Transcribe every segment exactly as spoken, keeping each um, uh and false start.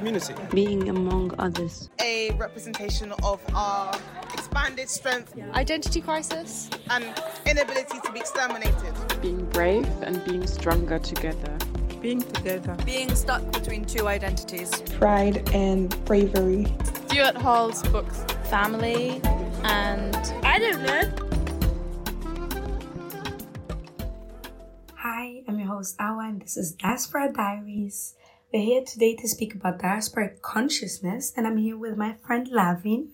community. Being among others. A representation of our expanded strength. Identity crisis. And inability to be exterminated. Being brave and being stronger together. Being together. Being stuck between two identities. Pride and bravery. Stuart Hall's books. Family and... I don't know. Hi, I'm your host Awa and this is Diaspora Diaries. We're here today to speak about diaspora consciousness and I'm here with my friend Lavin.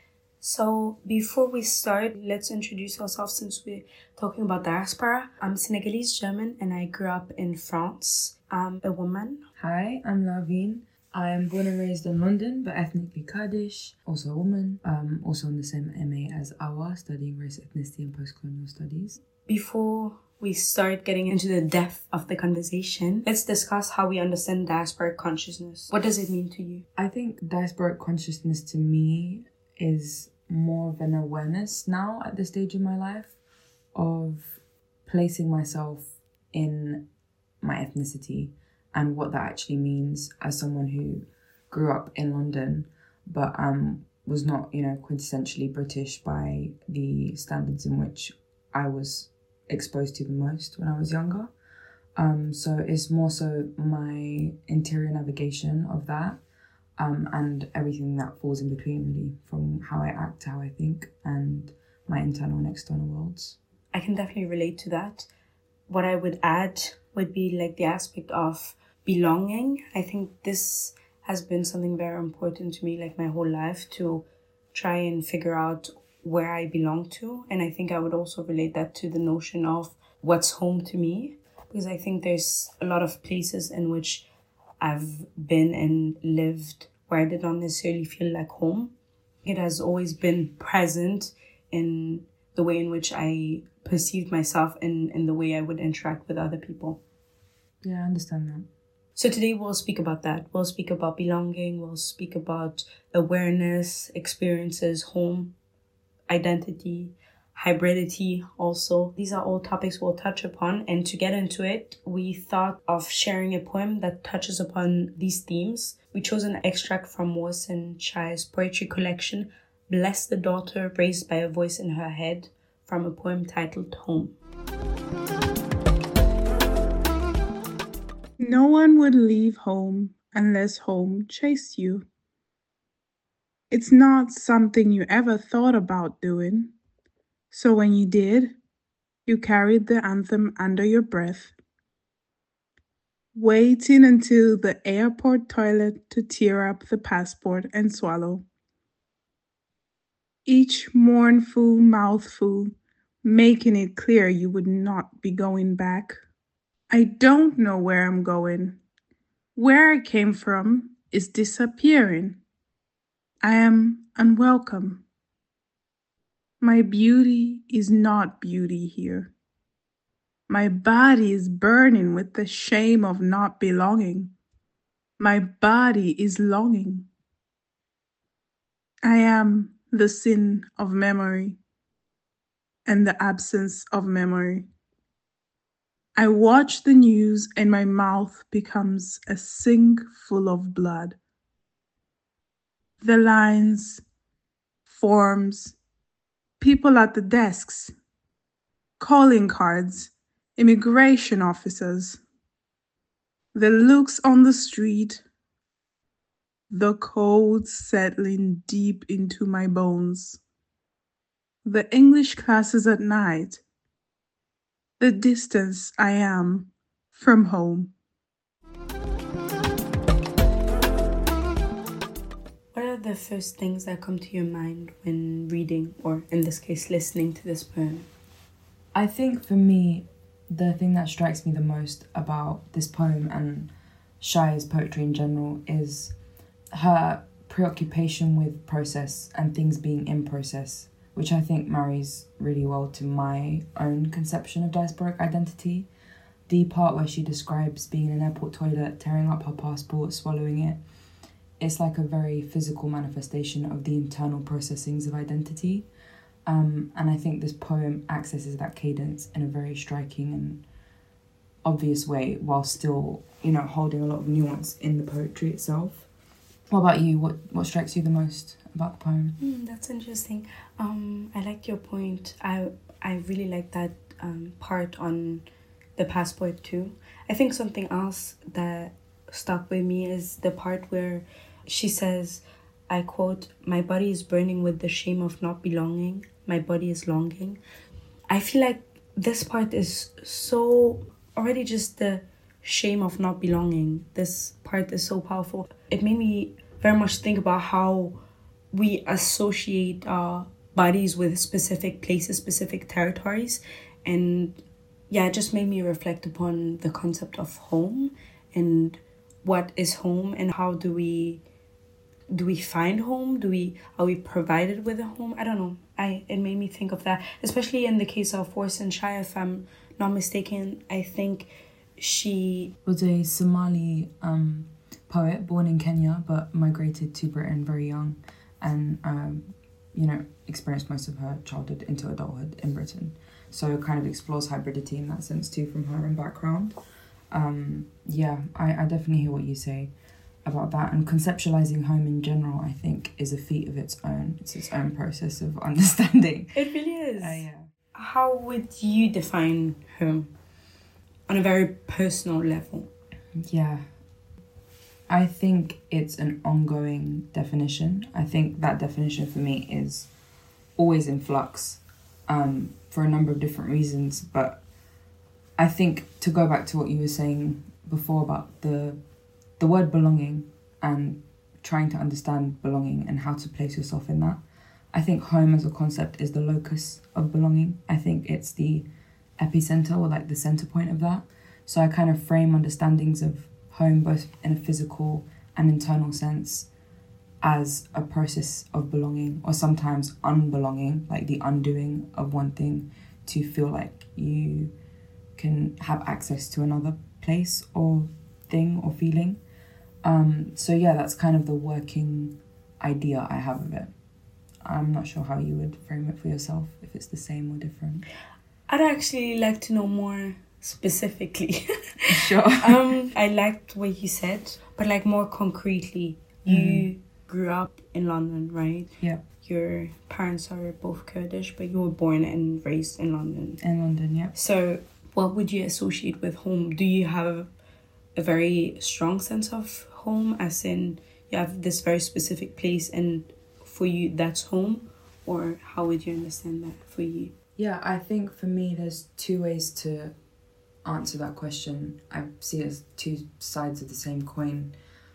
So before we start, let's introduce ourselves since we're talking about diaspora. I'm Senegalese German and I grew up in France. I'm a woman. Hi, I'm Lavin. I'm born and raised in London, but ethnically Kurdish, also a woman, um, also in the same M A as Awa, studying race, ethnicity and post-colonial studies. Before we start getting into the depth of the conversation, let's discuss how we understand diasporic consciousness. What does it mean to you? I think diasporic consciousness to me is more of an awareness now at this stage in my life of placing myself in my ethnicity and what that actually means as someone who grew up in London but um was not, you know, quintessentially British by the standards in which I was exposed to the most when I was younger. Um, so it's more so my interior navigation of that um, and everything that falls in between, really, from how I act to how I think and my internal and external worlds. I can definitely relate to that. What I would add would be like the aspect of belonging. I think this has been something very important to me, like my whole life, to try and figure out where I belong to. And I think I would also relate that to the notion of what's home to me, because I think there's a lot of places in which I've been and lived where I did not necessarily feel like home. It has always been present in the way in which I perceived myself and in the way I would interact with other people. Yeah, I understand that. So today we'll speak about that. We'll speak about belonging. We'll speak about awareness, experiences, home, identity, hybridity also. These are all topics we'll touch upon. And to get into it, we thought of sharing a poem that touches upon these themes. We chose an extract from Warsan Chai's poetry collection, Bless the Daughter Raised by a Voice in Her Head, from a poem titled Home. No one would leave home unless home chased you. It's not something you ever thought about doing. So when you did, you carried the anthem under your breath, waiting until the airport toilet to tear up the passport and swallow. Each mournful mouthful, making it clear you would not be going back. I don't know where I'm going. Where I came from is disappearing. I am unwelcome. My beauty is not beauty here. My body is burning with the shame of not belonging. My body is longing. I am the sin of memory and the absence of memory. I watch the news and my mouth becomes a sink full of blood. The lines, forms, people at the desks, calling cards, immigration officers, the looks on the street, the cold settling deep into my bones, the English classes at night, the distance I am from home. What are the first things that come to your mind when reading, or in this case, listening to this poem? I think for me, the thing that strikes me the most about this poem and Chai's poetry in general is her preoccupation with process and things being in process, which I think marries really well to my own conception of diasporic identity. The part where she describes being in an airport toilet, tearing up her passport, swallowing it, it's like a very physical manifestation of the internal processings of identity. Um, and I think this poem accesses that cadence in a very striking and obvious way, while still, you know, holding a lot of nuance in the poetry itself. What about you? What what strikes you the most about the poem? Mm, that's interesting. Um, I like your point. I I really like that um, part on the passport too. I think something else that stuck with me is the part where she says, I quote, "My body is burning with the shame of not belonging. My body is longing." I feel like this part is so already just the shame of not belonging. This part is so powerful. It made me very much think about how we associate our bodies with specific places, specific territories. And yeah, it just made me reflect upon the concept of home and what is home and how do we do we find home? Do we are we provided with a home? I don't know. I it made me think of that, especially in the case of Warsan Shah, if I'm not mistaken. I think she was a Somali um, poet born in Kenya but migrated to Britain very young, and um, you know experienced most of her childhood into adulthood in Britain. So it kind of explores hybridity in that sense too from her own background. Um, yeah, I, I definitely hear what you say about that, and conceptualizing home in general, I think, is a feat of its own. It's its own process of understanding. It really is. Uh, yeah. How would you define home on a very personal level? Yeah. I think it's an ongoing definition. I think that definition for me is always in flux um, for a number of different reasons. But I think to go back to what you were saying before about the the word belonging and trying to understand belonging and how to place yourself in that, I think home as a concept is the locus of belonging. I think it's the epicenter or like the center point of that. So I kind of frame understandings of home both in a physical and internal sense as a process of belonging, or sometimes unbelonging, like the undoing of one thing to feel like you can have access to another place or thing or feeling. Um, so yeah, that's kind of the working idea I have of it. I'm not sure how you would frame it for yourself, if it's the same or different. I'd actually like to know more specifically. Sure. um, I liked what you said, but like more concretely, you mm. grew up in London, right? Yeah. Your parents are both Kurdish, but you were born and raised in London. In London, yeah. So what would you associate with home? Do you have a very strong sense of home, as in you have this very specific place and for you that's home? Or how would you understand that for you? Yeah, I think for me there's two ways to answer that question. I see it as two sides of the same coin.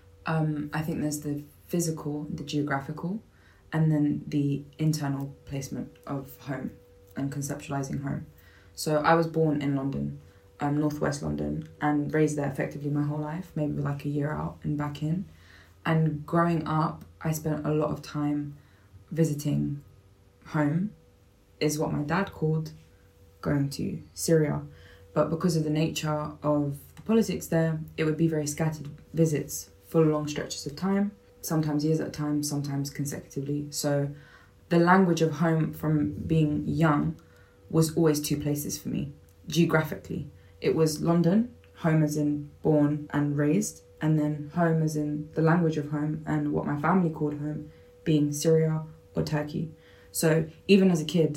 Um, I think there's the physical, the geographical, and then the internal placement of home and conceptualizing home. So I was born in London, um, northwest London, and raised there effectively my whole life, maybe like a year out and back in. And growing up, I spent a lot of time visiting home, is what my dad called going to Syria. But because of the nature of the politics there, it would be very scattered visits for long stretches of time, sometimes years at a time, sometimes consecutively. So the language of home from being young was always two places for me, geographically. It was London, home as in born and raised, and then home as in the language of home and what my family called home, being Syria or Turkey. So even as a kid,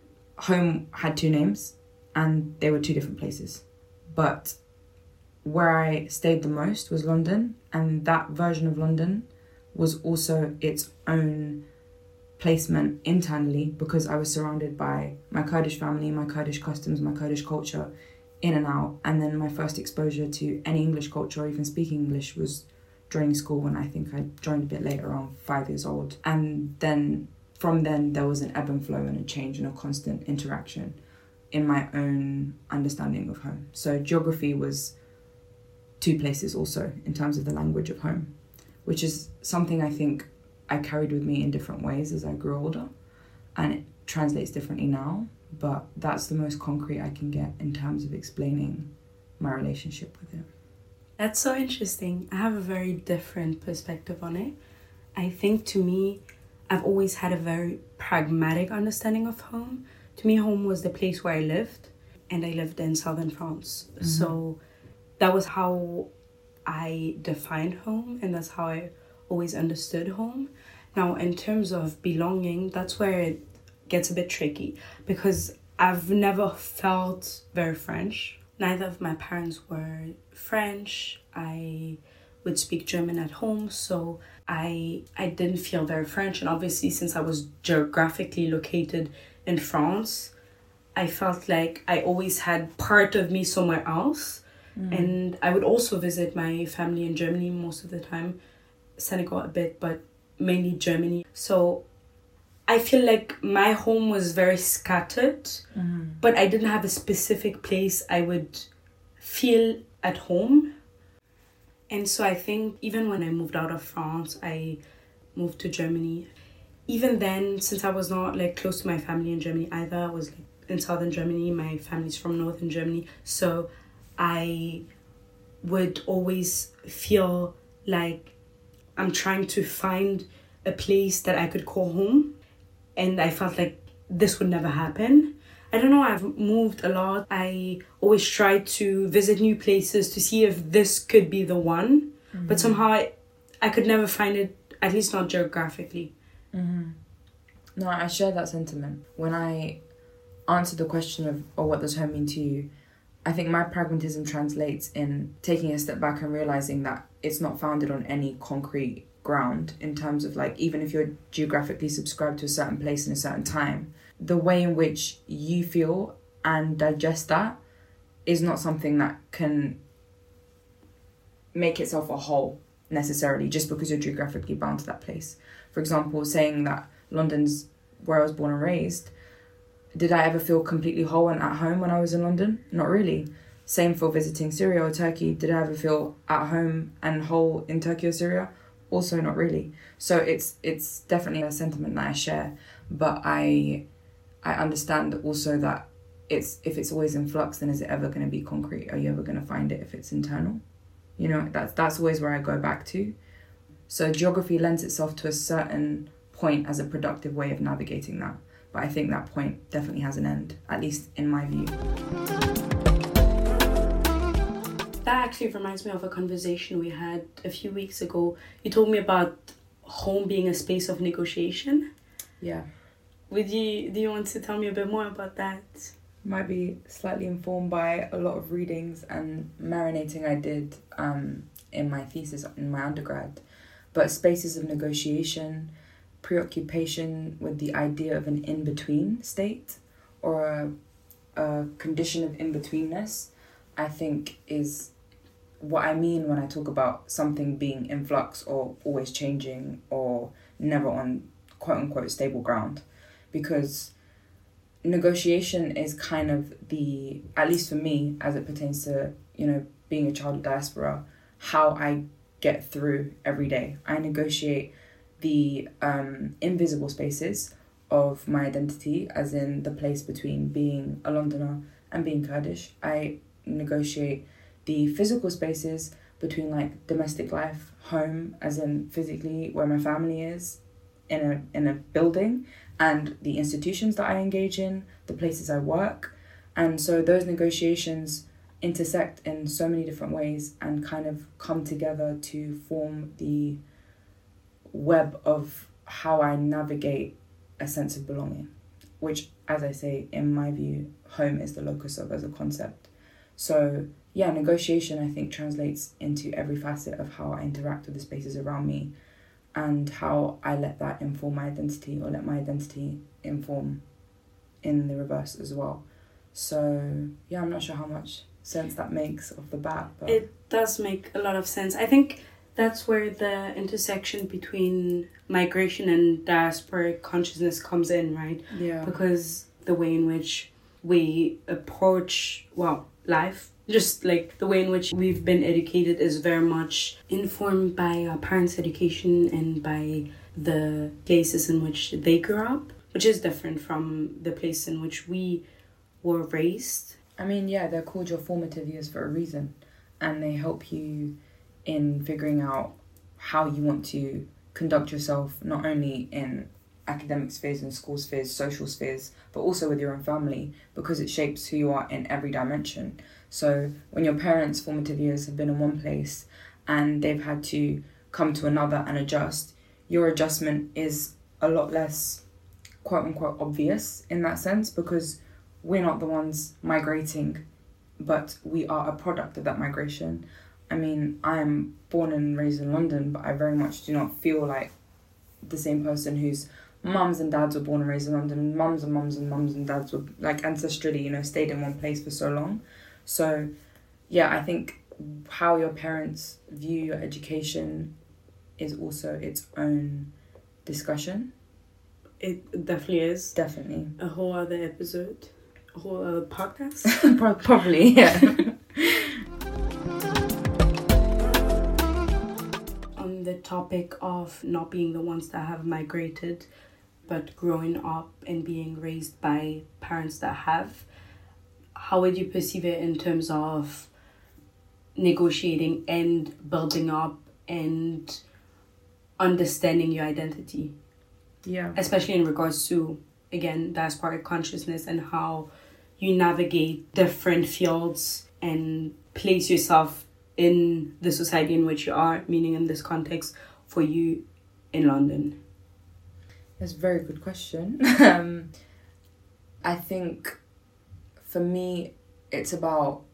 home had two names and they were two different places. But where I stayed the most was London, and that version of London was also its own placement internally because I was surrounded by my Kurdish family, my Kurdish customs, my Kurdish culture in and out. And then my first exposure to any English culture or even speaking English was during school, when I think I joined a bit later, around five years old. And then from then there was an ebb and flow and a change and a constant interaction in my own understanding of home. So geography was two places also in terms of the language of home, which is something I think I carried with me in different ways as I grew older, and it translates differently now, but that's the most concrete I can get in terms of explaining my relationship with it. That's so interesting. I have a very different perspective on it. I think to me, I've always had a very pragmatic understanding of home. To me, home was the place where I lived, and I lived in southern France. Mm-hmm. So that was how I defined home, and that's how I always understood home. Now, in terms of belonging, that's where it gets a bit tricky because I've never felt very French. Neither of my parents were French. I would speak German at home, so I I didn't feel very French. And obviously, since I was geographically located in France, I felt like I always had part of me somewhere else. Mm. And I would also visit my family in Germany most of the time, Senegal a bit, but mainly Germany. So I feel like my home was very scattered, mm. but I didn't have a specific place I would feel at home. And so I think even when I moved out of France, I moved to Germany. Even then, since I was not like close to my family in Germany either, I was like in southern Germany, my family's from northern Germany. So I would always feel like I'm trying to find a place that I could call home. And I felt like this would never happen. I don't know, I've moved a lot. I always try to visit new places to see if this could be the one. Mm-hmm. But somehow I, I could never find it, at least not geographically. Mm-hmm. No, I share that sentiment. When I answer the question of, oh, what does home mean to you? I think my pragmatism translates in taking a step back and realising that it's not founded on any concrete ground in terms of like, even if you're geographically subscribed to a certain place in a certain time, the way in which you feel and digest that is not something that can make itself a whole necessarily just because you're geographically bound to that place. For example, saying that London's where I was born and raised, did I ever feel completely whole and at home when I was in London? Not really. Same for visiting Syria or Turkey. Did I ever feel at home and whole in Turkey or Syria? Also not really. So it's it's definitely a sentiment that I share, but I I understand also that it's if it's always in flux, then is it ever going to be concrete? Are you ever going to find it if it's internal? You know, that's that's always where I go back to. So geography lends itself to a certain point as a productive way of navigating that. But I think that point definitely has an end, at least in my view. That actually reminds me of a conversation we had a few weeks ago. You told me about home being a space of negotiation. Yeah. Would you, do you want to tell me a bit more about that? Might be slightly informed by a lot of readings and marinating I did um, in my thesis in my undergrad. But spaces of negotiation, preoccupation with the idea of an in-between state or a, a condition of in-betweenness, I think is what I mean when I talk about something being in flux or always changing or never on quote-unquote stable ground. Because negotiation is kind of the, at least for me, as it pertains to, you know, being a child of diaspora, how I get through every day. I negotiate the um, invisible spaces of my identity, as in the place between being a Londoner and being Kurdish. I negotiate the physical spaces between like domestic life, home, as in physically where my family is, in a in a building, and the institutions that I engage in, the places I work. And so those negotiations intersect in so many different ways and kind of come together to form the web of how I navigate a sense of belonging, which, as I say, in my view, home is the locus of as a concept. So yeah, negotiation, I think, translates into every facet of how I interact with the spaces around me and how I let that inform my identity or let my identity inform in the reverse as well. So yeah, I'm not sure how much sense that makes off the bat. But it does make a lot of sense. I think that's where the intersection between migration and diasporic consciousness comes in, right? Yeah. Because the way in which we approach, well, life, just like the way in which we've been educated is very much informed by our parents' education and by the places in which they grew up, which is different from the place in which we were raised. I mean, yeah, they're called your formative years for a reason, and they help you in figuring out how you want to conduct yourself, not only in academic spheres and school spheres, social spheres, but also with your own family, because it shapes who you are in every dimension. So when your parents' formative years have been in one place and they've had to come to another and adjust, your adjustment is a lot less quote unquote obvious in that sense, because we're not the ones migrating, but we are a product of that migration. I mean, I am born and raised in London, but I very much do not feel like the same person whose mums and dads were born and raised in London. Mums and mums and mums and dads were like ancestrally, you know, stayed in one place for so long. So yeah, I think how your parents view your education is also its own discussion. It definitely is. Definitely. A whole other episode. A whole other podcast. Pro- probably, yeah. On the topic of not being the ones that have migrated, but growing up and being raised by parents that have, how would you perceive it in terms of negotiating and building up and understanding your identity? Yeah. Especially in regards to, again, diasporic consciousness and how you navigate different fields and place yourself in the society in which you are, meaning in this context for you in London. That's a very good question. um, I think for me, it's about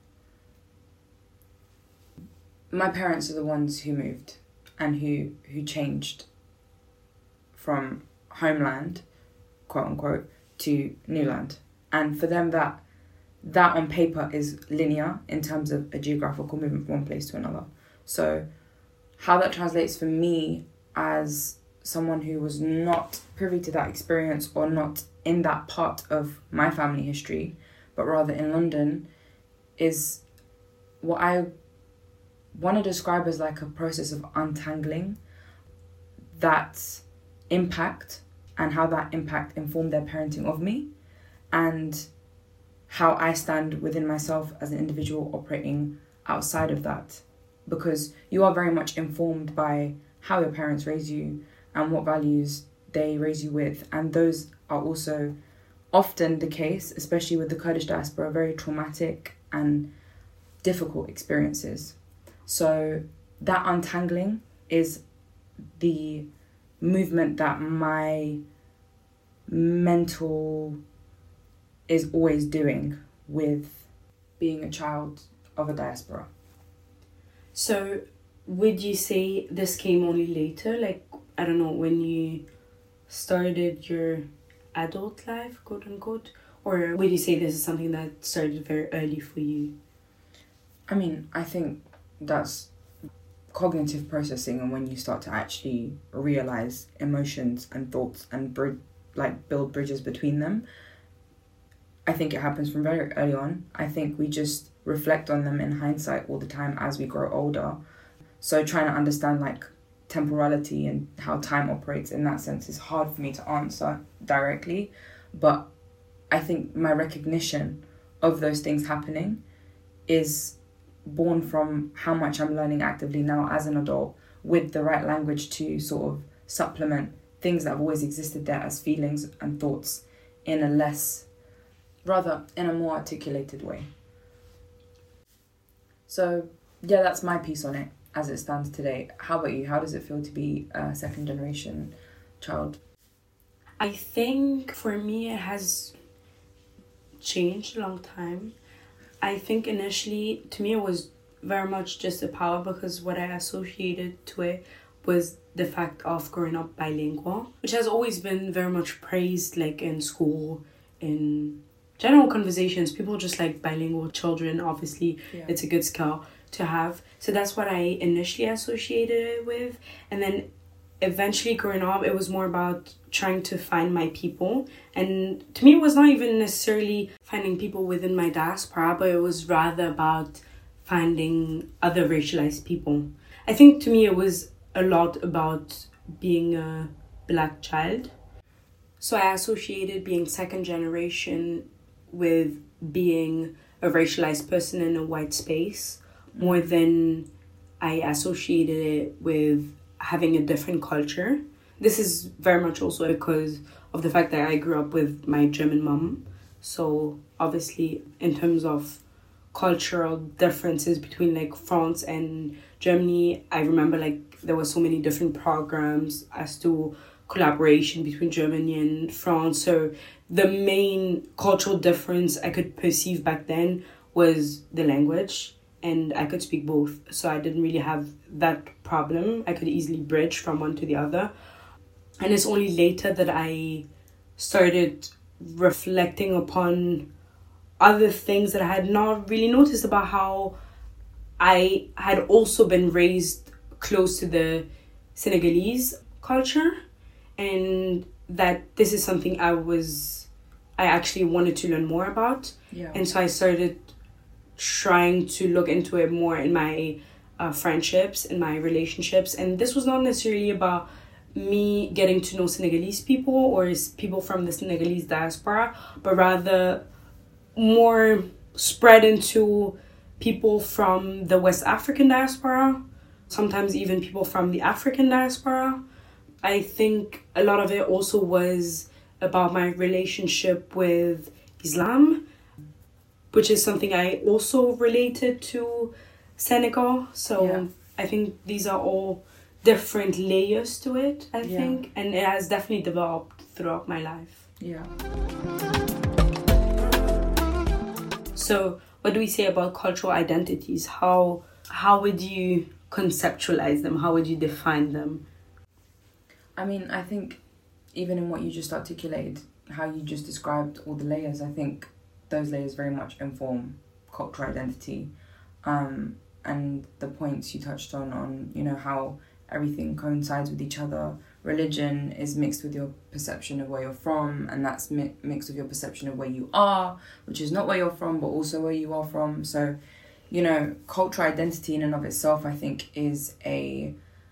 my parents are the ones who moved and who, who changed from homeland, quote unquote, to new land. And for them, that that on paper is linear in terms of a geographical movement from one place to another. So how that translates for me as someone who was not privy to that experience or not in that part of my family history, but rather in London, is what I want to describe as like a process of untangling that impact and how that impact informed their parenting of me, and how I stand within myself as an individual operating outside of that. Because you are very much informed by how your parents raise you and what values they raise you with. And those are also often the case, especially with the Kurdish diaspora, very traumatic and difficult experiences. So that untangling is the movement that my mental is always doing with being a child of a diaspora. So would you say this came only later? Like, I don't know, when you started your adult life, quote unquote? Or would you say this is something that started very early for you? I mean, I think that's cognitive processing, and when you start to actually realize emotions and thoughts and br- like build bridges between them. I think it happens from very early on. I think we just reflect on them in hindsight all the time as we grow older. So trying to understand like temporality and how time operates in that sense is hard for me to answer directly. But I think my recognition of those things happening is born from how much I'm learning actively now as an adult, with the right language to sort of supplement things that have always existed there as feelings and thoughts in a less, rather in a more articulated way. So yeah, that's my piece on it as it stands today. How about you? How does it feel to be a second generation child? I think for me it has changed a long time. I think initially, to me, it was very much just a power, because what I associated to it was the fact of growing up bilingual, which has always been very much praised, like in school, in general conversations. People just like bilingual children. Obviously, yeah. It's a good skill to have. So that's what I initially associated it with. And then eventually growing up, it was more about trying to find my people. And to me, it was not even necessarily finding people within my diaspora, but it was rather about finding other racialized people. I think to me, it was a lot about being a Black child. So I associated being second generation with being a racialized person in a white space more than I associated it with having a different culture. This is very much also because of the fact that I grew up with my German mom. So obviously in terms of cultural differences between like France and Germany. I remember like there were so many different programs as to collaboration between Germany and France. So the main cultural difference I could perceive back then was the language, and I could speak both. So I didn't really have that problem. I could easily bridge from one to the other. And it's only later that I started reflecting upon other things that I had not really noticed about how I had also been raised close to the Senegalese culture, and that this is something I was, I actually wanted to learn more about. Yeah. And so I started trying to look into it more in my uh, friendships, in my relationships. And this was not necessarily about me getting to know Senegalese people or people from the Senegalese diaspora, but rather more spread into people from the West African diaspora, sometimes even people from the African diaspora. I think a lot of it also was about my relationship with Islam, which is something I also related to Senegal. So Yeah. I think these are all different layers to it, I Yeah. think, and it has definitely developed throughout my life. Yeah. So what do we say about cultural identities? How how would you conceptualize them? How would you define them? I mean, I think even in what you just articulated, how you just described all the layers, I think those layers very much inform cultural identity. Um, and the points you touched on, on, you know, how everything coincides with each other. Religion is mixed with your perception of where you're from, and that's mi- mixed with your perception of where you are, which is not where you're from, but also where you are from. So, you know, cultural identity in and of itself, I think, is a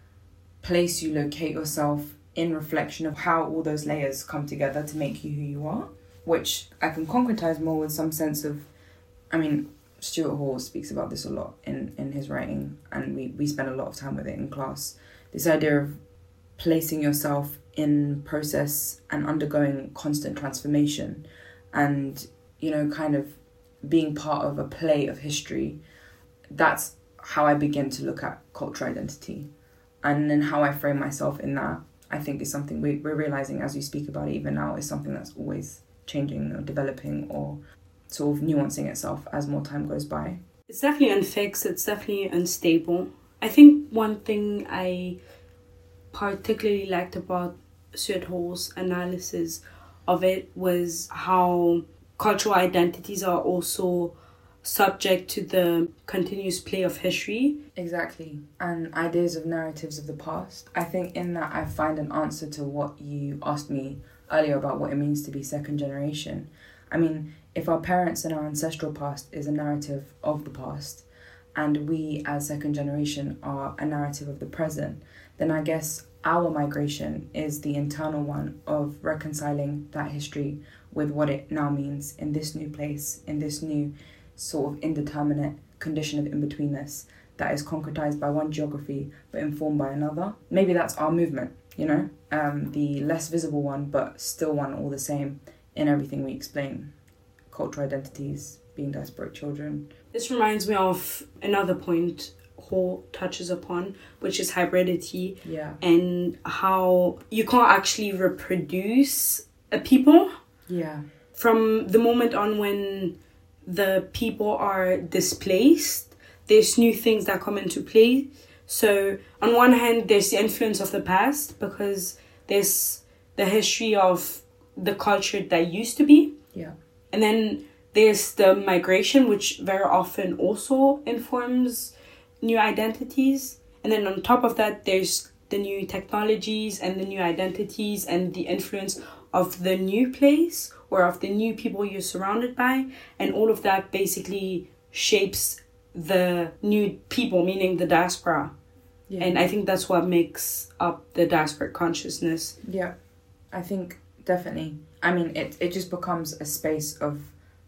place you locate yourself in reflection of how all those layers come together to make you who you are, which I can concretize more with some sense of, I mean, Stuart Hall speaks about this a lot in, in his writing, and we, we spend a lot of time with it in class. This idea of placing yourself in process and undergoing constant transformation, and, you know, kind of being part of a play of history. That's how I begin to look at cultural identity. And then how I frame myself in that, I think, is something we, we're realising as we speak about it even now, is something that's always changing or developing or sort of nuancing itself as more time goes by. It's definitely unfixed. It's definitely unstable. I think one thing I particularly liked about Stuart Hall's analysis of it was how cultural identities are also subject to the continuous play of history. Exactly. And ideas of narratives of the past. I think in that I find an answer to what you asked me earlier about what it means to be second generation. I mean, if our parents and our ancestral past is a narrative of the past, and we as second generation are a narrative of the present, then I guess our migration is the internal one of reconciling that history with what it now means in this new place, in this new sort of indeterminate condition of in-betweenness that is concretized by one geography but informed by another. Maybe that's our movement, you know, um, the less visible one but still one all the same in everything we explain. Cultural identities, being diasporic children. This reminds me of another point Hall touches upon, which is hybridity. Yeah. And how you can't actually reproduce a people. Yeah. From the moment on when the people are displaced, there's new things that come into play. So on one hand, there's the influence of the past, because there's the history of the culture that used to be. Yeah. And then there's the migration, which very often also informs new identities. And then on top of that, there's the new technologies and the new identities and the influence of the new place or of the new people you're surrounded by. And all of that basically shapes the new people, meaning the diaspora. Yeah. And I think that's what makes up the diasporic consciousness. Yeah, I think definitely. I mean, it, it just becomes a space of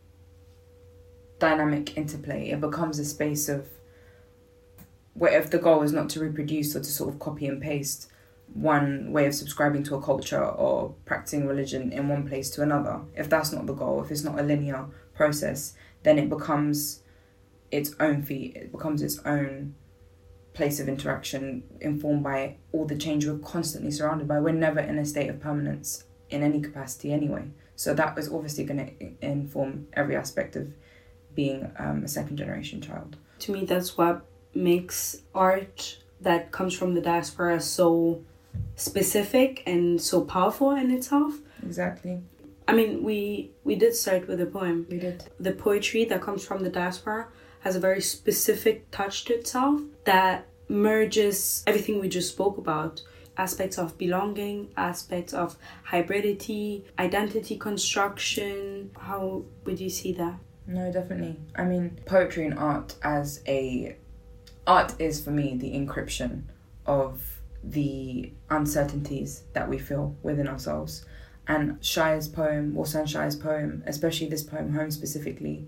dynamic interplay. It becomes a space of where if the goal is not to reproduce or to sort of copy and paste one way of subscribing to a culture or practicing religion in one place to another, if that's not the goal, if it's not a linear process, then it becomes its own feet. It becomes its own place of interaction, informed by all the change we're constantly surrounded by. We're never in a state of permanence in any capacity anyway. So that is obviously going to inform every aspect of being um, a second generation child. To me, that's what makes art that comes from the diaspora so specific and so powerful in itself. Exactly. I mean, we we did start with a poem. We did. The poetry that comes from the diaspora has a very specific touch to itself that merges everything we just spoke about. Aspects of belonging, aspects of hybridity, identity construction. How would you see that? No, definitely. I mean, poetry and art as a... Art is, for me, the encryption of the uncertainties that we feel within ourselves. And Shaya's poem, Warsan Shaya's poem, especially this poem, Home specifically,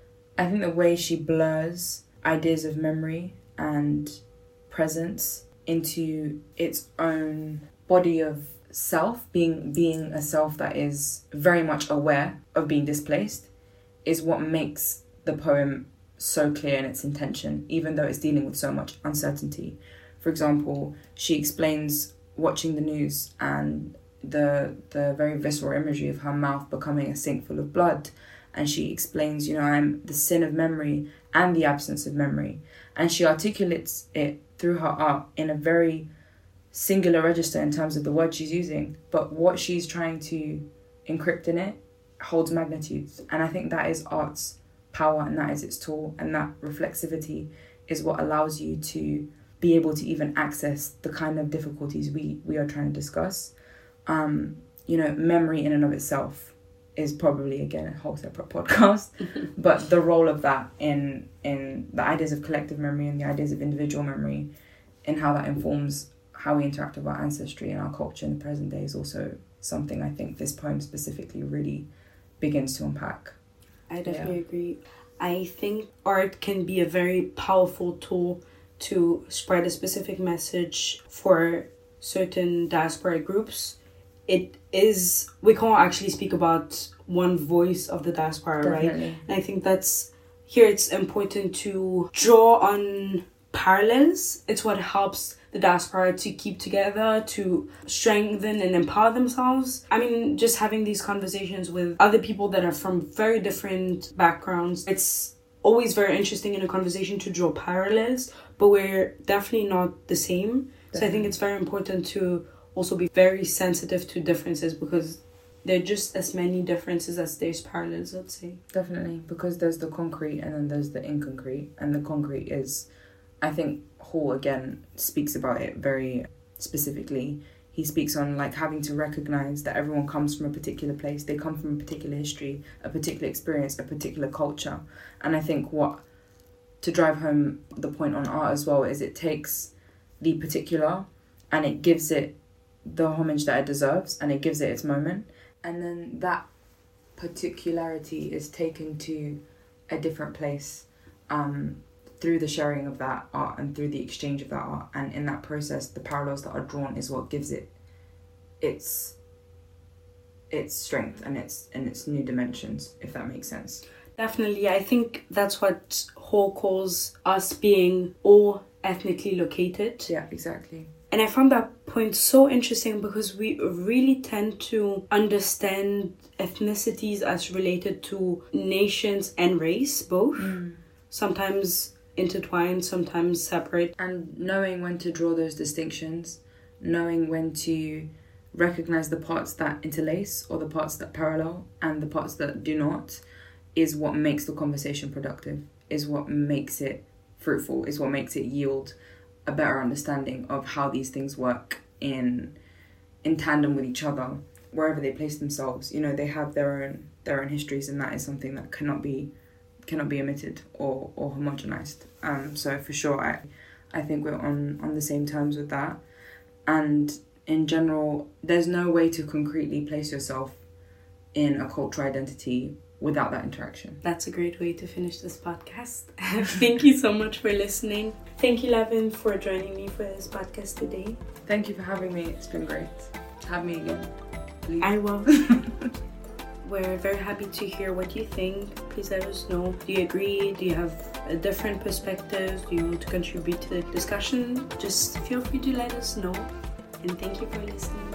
I think the way she blurs ideas of memory and presence into its own body of self, being being a self that is very much aware of being displaced, is what makes the poem so clear in its intention, even though it's dealing with so much uncertainty. For example, she explains watching the news and the the very visceral imagery of her mouth becoming a sink full of blood, and she explains, you know, I'm the sin of memory and the absence of memory, and she articulates it through her art in a very singular register in terms of the word she's using, but what she's trying to encrypt in it holds magnitudes. And I think that is art's power, and that is its tool, and that reflexivity is what allows you to be able to even access the kind of difficulties we we are trying to discuss. Um, you know, memory in and of itself is probably, again, a whole separate podcast, but the role of that in in the ideas of collective memory and the ideas of individual memory and how that informs how we interact with our ancestry and our culture in the present day is also something I think this poem specifically really begins to unpack. I definitely Yeah. agree. I think art can be a very powerful tool to spread a specific message for certain diaspora groups. It is, we can't actually speak about one voice of the diaspora, Definitely. right? And I think that's, here it's important to draw on parallels. It's what helps the diaspora to keep together, to strengthen and empower themselves. I mean, just having these conversations with other people that are from very different backgrounds, it's always very interesting in a conversation to draw parallels, but we're definitely not the same. Definitely. So I think it's very important to also be very sensitive to differences, because there are just as many differences as there's parallels, I'd say. Definitely, because there's the concrete and then there's the inconcrete, and the concrete is, I think Hall again speaks about it very specifically. He speaks on like having to recognize that everyone comes from a particular place, they come from a particular history, a particular experience, a particular culture. And I think what, to drive home the point on art as well, is it takes the particular and it gives it the homage that it deserves, and it gives it its moment, and then that particularity is taken to a different place um, through the sharing of that art and through the exchange of that art, and in that process the parallels that are drawn is what gives it its its strength and its and its new dimensions, if that makes sense. Definitely, I think that's what Hall calls us being all ethnically located. Yeah, exactly. And I found that point so interesting, because we really tend to understand ethnicities as related to nations and race, both. Mm. Sometimes intertwined, sometimes separate. And knowing when to draw those distinctions, knowing when to recognize the parts that interlace or the parts that parallel and the parts that do not, is what makes the conversation productive, is what makes it fruitful, is what makes it yield a better understanding of how these things work in in tandem with each other, wherever they place themselves. You know, they have their own their own histories, and that is something that cannot be cannot be omitted or, or homogenized. Um, so for sure, I I think we're on, on the same terms with that. And in general, there's no way to concretely place yourself in a cultural identity without that interaction. That's a great way to finish this podcast. Thank you so much for listening. Thank you, Levin, for joining me for this podcast today. Thank you for having me. It's been great. Have me again, please. I will. We're very happy to hear what you think. Please let us know. Do you agree? Do you have a different perspective? Do you want to contribute to the discussion? Just feel free to let us know. And thank you for listening.